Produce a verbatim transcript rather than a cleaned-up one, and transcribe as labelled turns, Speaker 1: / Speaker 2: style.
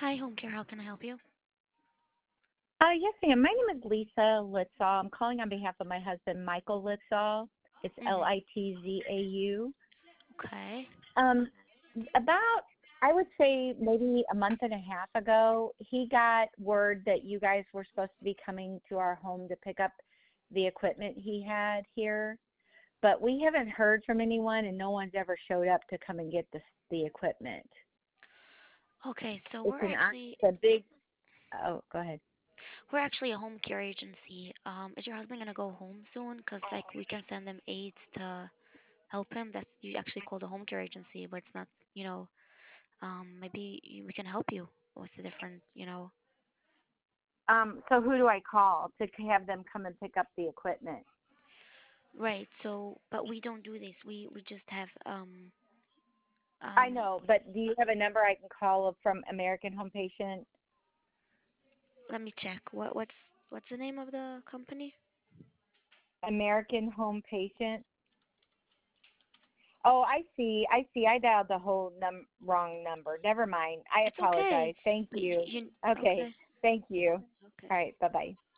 Speaker 1: Hi, home care. How can I help you?
Speaker 2: Uh, yes, ma'am. My name is Lisa Litzaw. I'm calling on behalf of my husband, Michael Litzaw. It's L
Speaker 1: Mhm.
Speaker 2: I T Z A U.
Speaker 1: Okay.
Speaker 2: Um, about, I would say maybe a month and a half ago, he got word that you guys were supposed to be coming to our home to pick up the equipment he had here. But we haven't heard from anyone, and no one's ever showed up to come and get the the equipment.
Speaker 1: Okay. So
Speaker 2: It's
Speaker 1: we're
Speaker 2: an
Speaker 1: actually
Speaker 2: the big. Oh, go ahead.
Speaker 1: we're actually a home care agency. Um, is your husband gonna go home soon? Cause like we can send them aides to help him. That's you actually call the home care agency, but it's not. You know, um, maybe you- we can help you with a different. You know.
Speaker 2: Um, so who do I call to have them come and pick up the equipment?
Speaker 1: Right. So, but we don't do this. We we just have um
Speaker 2: I
Speaker 1: um.
Speaker 2: know, but do you have a number I can call from American Home Patient?
Speaker 1: Let me check. What what's what's the name of the company?
Speaker 2: American Home Patient. Oh, I see. I see. I dialed the whole num wrong number. Never mind. I
Speaker 1: It's okay.
Speaker 2: apologize. Thank
Speaker 1: But you,
Speaker 2: you.
Speaker 1: you
Speaker 2: Okay.
Speaker 1: okay?
Speaker 2: Thank you.
Speaker 1: Okay.
Speaker 2: All right. Bye bye.